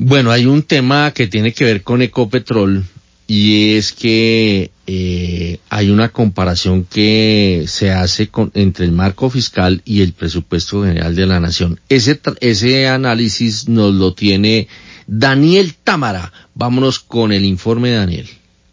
Bueno, hay un tema que tiene que ver con Ecopetrol y es que hay una comparación que se hace entre el marco fiscal y el presupuesto general de la nación. Ese análisis nos lo tiene Daniel Támara. Vámonos con el informe de Daniel.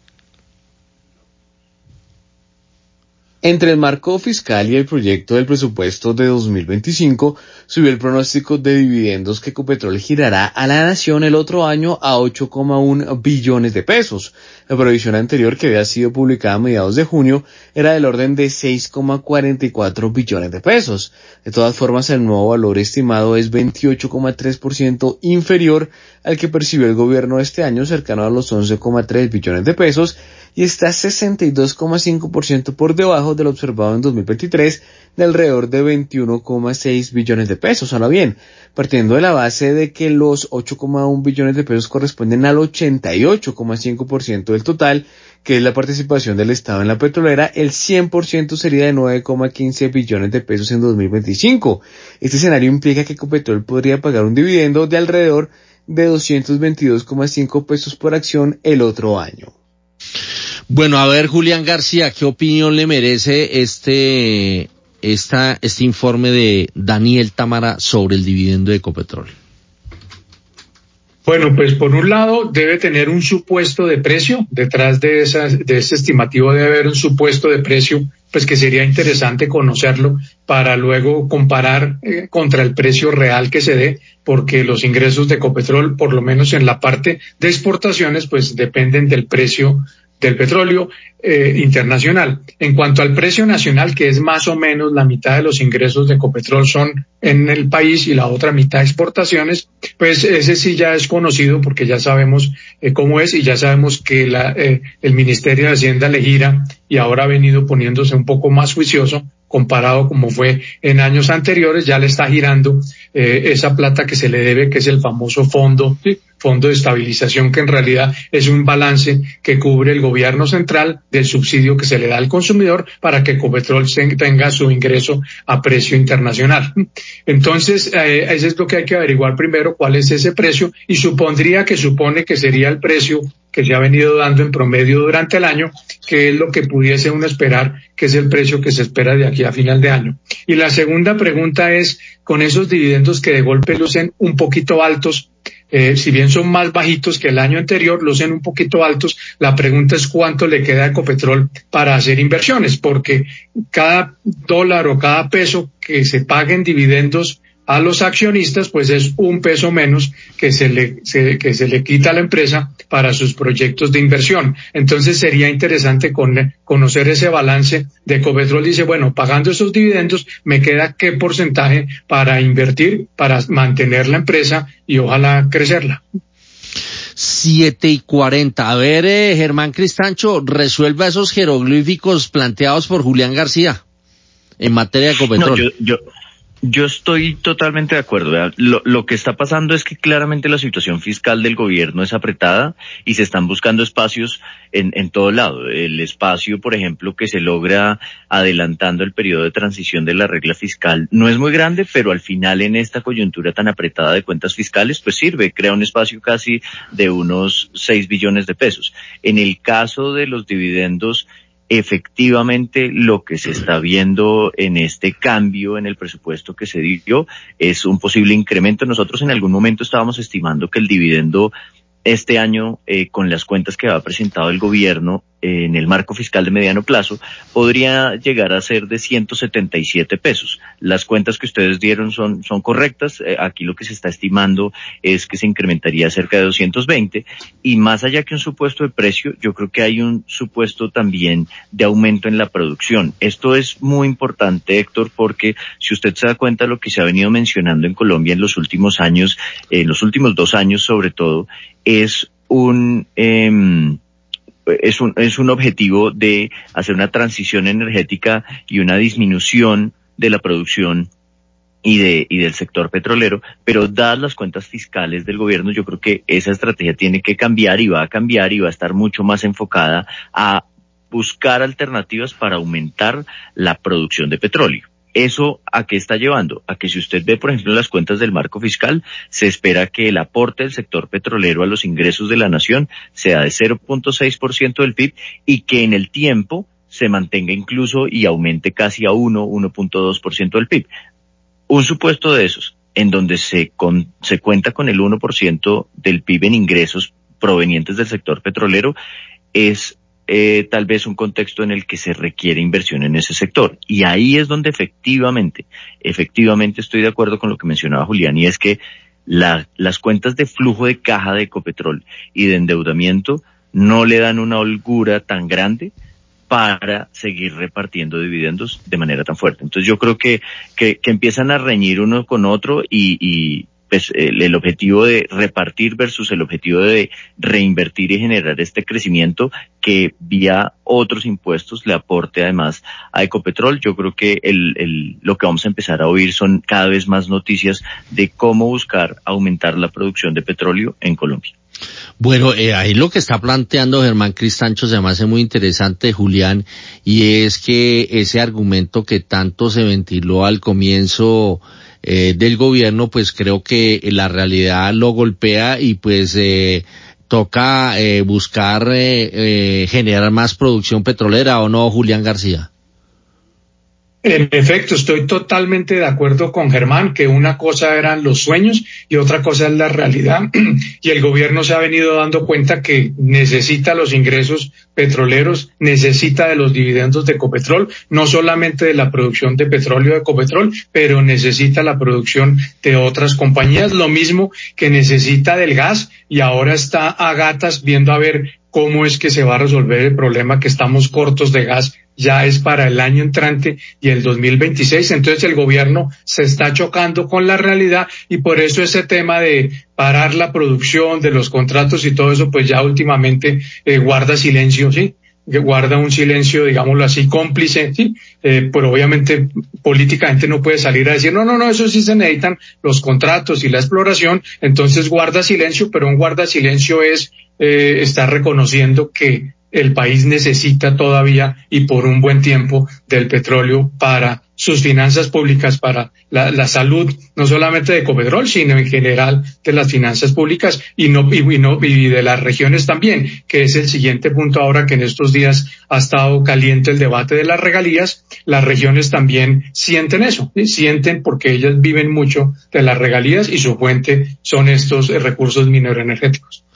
Entre el marco fiscal y el proyecto del presupuesto de 2025, subió el pronóstico de dividendos que Ecopetrol girará a la nación el otro año a 8,1 billones de pesos. La previsión anterior, que había sido publicada a mediados de junio, era del orden de 6,44 billones de pesos. De todas formas, el nuevo valor estimado es 28,3% inferior al que percibió el gobierno este año, cercano a los 11,3 billones de pesos, y está 62,5% por debajo del observado en 2023 de alrededor de 21,6 billones de pesos. Ahora bien, partiendo de la base de que los 8,1 billones de pesos corresponden al 88,5% del total, que es la participación del Estado en la petrolera, el 100% sería de 9,15 billones de pesos en 2025. Este escenario implica que Ecopetrol podría pagar un dividendo de alrededor de 222,5 pesos por acción el otro año. Bueno, a ver, Julián García, ¿qué opinión le merece este informe de Daniel Támara sobre el dividendo de Ecopetrol? Bueno, pues por un lado debe tener un supuesto de precio, detrás de ese estimativo debe haber un supuesto de precio, pues que sería interesante conocerlo para luego comparar contra el precio real que se dé, porque los ingresos de Ecopetrol, por lo menos en la parte de exportaciones, pues dependen del precio del petróleo internacional. En cuanto al precio nacional, que es más o menos la mitad de los ingresos de Ecopetrol son en el país y la otra mitad exportaciones, pues ese sí ya es conocido porque ya sabemos cómo es y ya sabemos que el Ministerio de Hacienda le gira y ahora ha venido poniéndose un poco más juicioso comparado como fue en años anteriores, ya le está girando esa plata que se le debe, que es el famoso fondo de estabilización, que en realidad es un balance que cubre el gobierno central del subsidio que se le da al consumidor para que Ecopetrol tenga su ingreso a precio internacional. Entonces, eso es lo que hay que averiguar primero, cuál es ese precio, y supone que sería el precio que se ha venido dando en promedio durante el año, que es lo que pudiese uno esperar, que es el precio que se espera de aquí a final de año. Y la segunda pregunta es, con esos dividendos que de golpe lucen un poquito altos, si bien son más bajitos que el año anterior, lucen un poquito altos, la pregunta es cuánto le queda a Ecopetrol para hacer inversiones, porque cada dólar o cada peso que se pague en dividendos a los accionistas, pues es un peso menos que se le quita a la empresa para sus proyectos de inversión. Entonces sería interesante conocer ese balance de Ecopetrol. Dice, bueno, pagando esos dividendos, me queda qué porcentaje para invertir, para mantener la empresa y ojalá crecerla. 7:40. A ver, Germán Cristancho, resuelva esos jeroglíficos planteados por Julián García en materia de Ecopetrol. No, yo estoy totalmente de acuerdo. ¿Verdad? Lo que está pasando es que claramente la situación fiscal del gobierno es apretada y se están buscando espacios en todo lado. El espacio, por ejemplo, que se logra adelantando el periodo de transición de la regla fiscal no es muy grande, pero al final en esta coyuntura tan apretada de cuentas fiscales, pues sirve, crea un espacio casi de unos 6 billones de pesos. En el caso de los dividendos, efectivamente, lo que se está viendo en este cambio en el presupuesto que se dio es un posible incremento. Nosotros en algún momento estábamos estimando que el dividendo este año, con las cuentas que ha presentado el gobierno en el marco fiscal de mediano plazo, podría llegar a ser de 177 pesos. Las cuentas que ustedes dieron son correctas. Aquí lo que se está estimando es que se incrementaría cerca de 220, y más allá que un supuesto de precio, yo creo que hay un supuesto también de aumento en la producción. Esto es muy importante, Héctor, porque si usted se da cuenta de lo que se ha venido mencionando en Colombia en los últimos años, en los últimos 2 años sobre todo, es un objetivo de hacer una transición energética y una disminución de la producción y del sector petrolero, pero dadas las cuentas fiscales del gobierno, yo creo que esa estrategia tiene que cambiar y va a estar mucho más enfocada a buscar alternativas para aumentar la producción de petróleo. ¿Eso a qué está llevando? A que si usted ve, por ejemplo, las cuentas del marco fiscal, se espera que el aporte del sector petrolero a los ingresos de la nación sea de 0.6% del PIB y que en el tiempo se mantenga incluso y aumente casi a 1.2% del PIB. Un supuesto de esos, en donde se cuenta con el 1% del PIB en ingresos provenientes del sector petrolero, es tal vez un contexto en el que se requiere inversión en ese sector. Y ahí es donde efectivamente estoy de acuerdo con lo que mencionaba Julián, y es que las cuentas de flujo de caja de Ecopetrol y de endeudamiento no le dan una holgura tan grande para seguir repartiendo dividendos de manera tan fuerte. Entonces yo creo que empiezan a reñir uno con otro y pues el objetivo de repartir versus el objetivo de reinvertir y generar este crecimiento que vía otros impuestos le aporte además a Ecopetrol. Yo creo que lo que vamos a empezar a oír son cada vez más noticias de cómo buscar aumentar la producción de petróleo en Colombia. Bueno, ahí lo que está planteando Germán Cristancho se me hace muy interesante, Julián, y es que ese argumento que tanto se ventiló al comienzo del gobierno, pues creo que la realidad lo golpea y pues toca buscar generar más producción petrolera, ¿o no, Julián García? En efecto, estoy totalmente de acuerdo con Germán, que una cosa eran los sueños y otra cosa es la realidad. Y el gobierno se ha venido dando cuenta que necesita los ingresos petroleros, necesita de los dividendos de Ecopetrol, no solamente de la producción de petróleo de Ecopetrol, pero necesita la producción de otras compañías, lo mismo que necesita del gas, y ahora está a gatas viendo a ver cómo es que se va a resolver el problema que estamos cortos de gas. Ya es para el año entrante y el 2026, entonces el gobierno se está chocando con la realidad y por eso ese tema de parar la producción de los contratos y todo eso, pues ya últimamente guarda silencio, ¿sí? Guarda un silencio, digámoslo así, cómplice, ¿sí? Pero obviamente políticamente no puede salir a decir, no, eso sí se necesitan los contratos y la exploración, entonces guarda silencio, pero un guarda silencio es estar reconociendo que el país necesita todavía y por un buen tiempo del petróleo para sus finanzas públicas, para la salud, no solamente de Ecopetrol, sino en general de las finanzas públicas y de las regiones también, que es el siguiente punto ahora que en estos días ha estado caliente el debate de las regalías. Las regiones también sienten eso, ¿sí? Sienten porque ellas viven mucho de las regalías y su fuente son estos recursos mineroenergéticos.